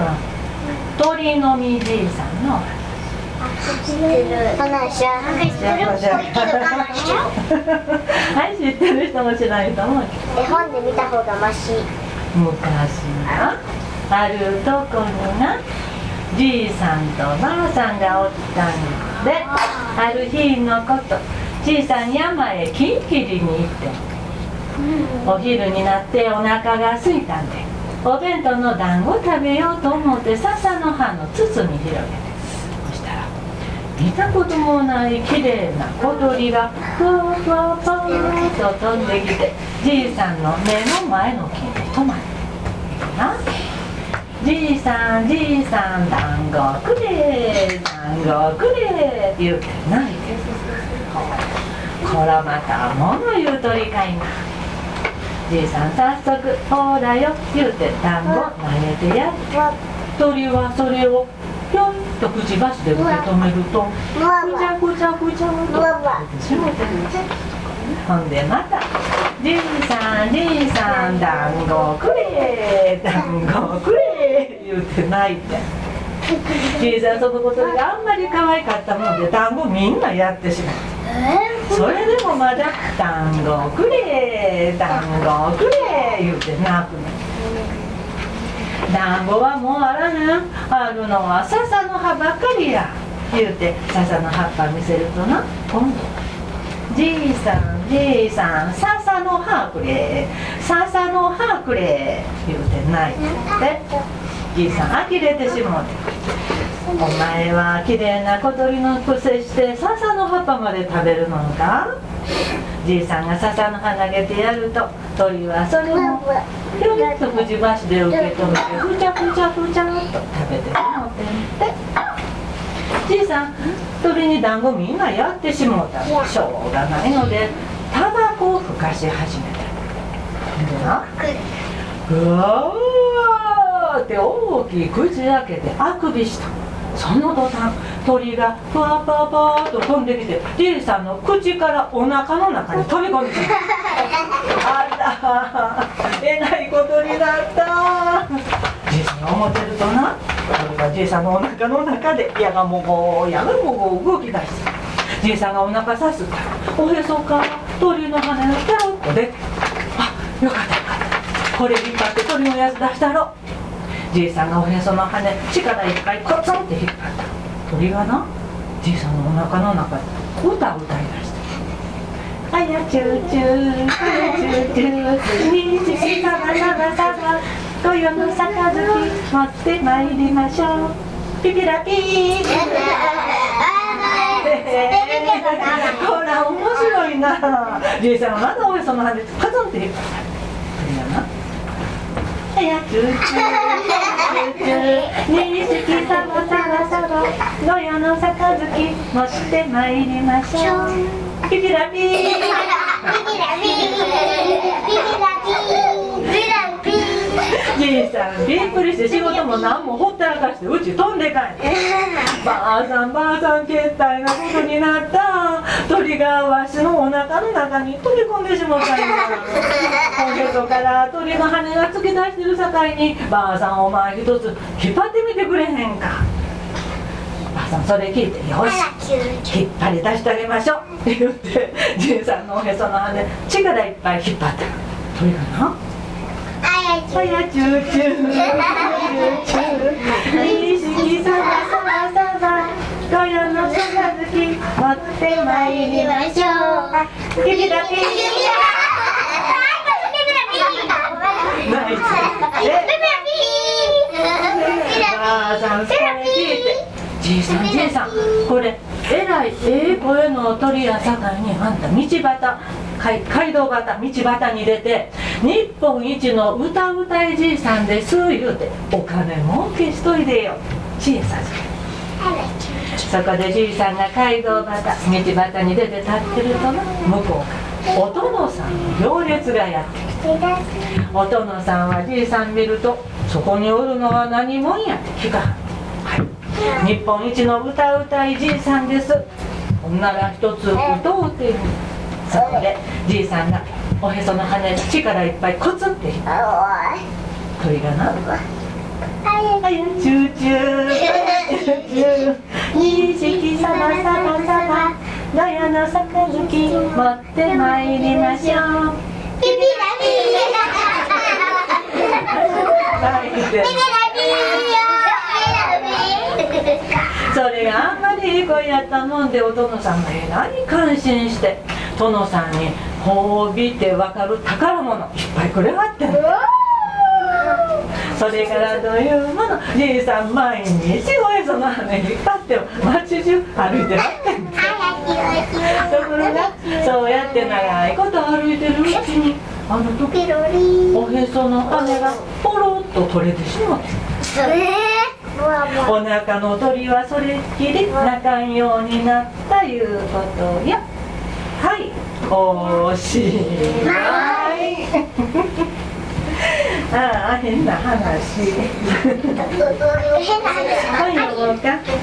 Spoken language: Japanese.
鳥のみじいさんの知ってる。話はなんか知ってるっぽいけど我慢してる。 はい、知ってる人も知らない人も絵本で見た方がマシ。 昔なあるとこになじいさんとばあさんがおったんで、ある日のことじいさん山へ木切りに行って、お昼になってお腹が空いたんでお弁当の団子食べようと思って笹の葉の包み広げて、そしたら見たこともない綺麗な小鳥がふわふわふわっと飛んできてじいさんの目の前の木に止まってな、じいさんじいさん団子くれ団子くれって言って泣いて、こらまた物言う鳥かいな。じいさん早速ほらよ言うて団子投げてやって、鳥はそれをぴょんとくちばしで受け止めるとぐちゃぐちゃぐちゃと食べてしもて、ほんでまたじいさんじいさん団子くれ団子くれ言うて泣いて、じいさんそのことがあんまり可愛かったもんで団子みんなやってしまって、それでもまだ団子くれ団子くれ言うて泣くの。団子はもうあらへん、あるのは笹の葉ばっかりや言うて笹の葉っぱ見せるとな、今度じいさんじいさん笹の葉くれ笹の葉くれ言うて泣いて、じいさん呆れてしもうて、お前はきれいな小鳥のくせして笹の葉っぱまで食べるのか。じいさんが笹の葉投げてやると鳥はそれをぴょんとくちばしで受け止めてふちゃふちゃふちゃっと食べてしもてんて、じいさん鳥に団子みんなやってしもうたらしょうがないのでタバコをふかし始めた。でな、うわーって大きい口開けてあくびした。その途端鳥がふわぱぱーっと飛んできてじいさんの口からお腹の中に飛び込んできた。あらえらいことになった。じいさんが思ってるとな、鳥がじいさんのお腹の中でやがもごやがもご動き出して、じいさんがお腹さすったらおへそから鳥の羽がペロッと出て、あ、よかったよかった、これ引っ張って鳥のやつ出したろ。じいさんがおへその羽力いっぱいコツンって引っ張った鳥がな、じいさんのお腹の中で歌を歌い出して、あやチューチューあやチューチュー虹さばさばさば豊の杯持ってまいりましょうピピラピーほら面白いな。じいさんがまだおへその羽コツンって引っ張った鳥がな、あやチューチュー虹さばさばさば豊の杯持ってまいりましょうピピラピーピピラピーピピラピーピラピー。じいさんびっくりして仕事も何もほったらかしてうち飛んで帰って、ばあさんばあさんけったいなことになった。鳥がわしのお腹の中に飛び込んでしもたんや。おへそから鳥の羽が突き出してるさかいにばあさんお前一つ引っ張ってみてくれへんか。ばあさんそれ聞いてよし引っ張り出してあげましょうって言ってじいさんのおへその羽力いっぱい引っ張った鳥がな、あやチューチューチュー虹さばさばさば豊の杯持ってまいりましょうピピラピーナイスばあさんそれ聞いて、じいさんじいさんこれえらい声の鳥やさかいにあんた道端街道端道端に出て日本一の歌うたいじいさんです言うてお金儲けしといでよ知恵さじ。そこでじいさんが街道端道端に出て立ってるとな、向こうからお殿さんの行列がやってきて、お殿さんはじいさん見るとそこにおるのは何者やって聞かはって、はい、日本一の歌うたいじいさんです、ほんなら一つ歌うてみる。そこでじいさんがおへその羽力いっぱいコツンって引っ張る鳥がな、 はやチューチューチューチュー錦サバサバサバガヤの杯持ってまいりましょう。 ピピラピそれがあんまりいい声やったもんで、お殿さんがえらい感心して殿さんに褒美て分かる宝物いっぱいくれはってんの。それからどういうもの、じいさん毎日おへその羽引っ張って街中歩いてはってんの。ところがそうやって長いこと歩いてるうちに、あの時おへその羽がポロッと取れてしまって、お腹の鳥はそれっきり鳴かんようになったいうことや。はい、おしまい。ああ、変な話。はい、読もうか。